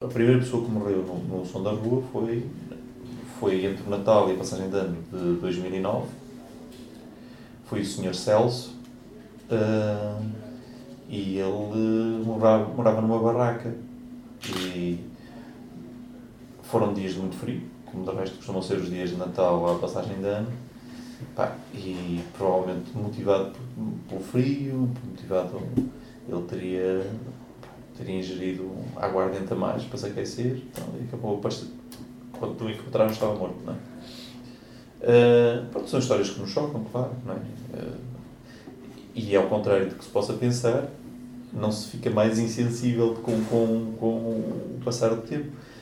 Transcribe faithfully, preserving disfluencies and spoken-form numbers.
primeira pessoa que morreu no, no som da rua foi, foi entre o Natal e a passagem de ano de dois mil e nove. Foi o senhor Celso. Uh, e ele morava, morava numa barraca. E foram dias de muito frio, como de resto costumam ser os dias de Natal à passagem de ano. Pá, e provavelmente motivado pelo frio, motivado, ele teria, teria ingerido aguardente a mais para se aquecer, então, e acabou, quando tu encontraram estava morto, não é? Uh, pronto, são histórias que nos chocam, claro, não é? Uh, e ao contrário do que se possa pensar, não se fica mais insensível com, com, com o passar do tempo.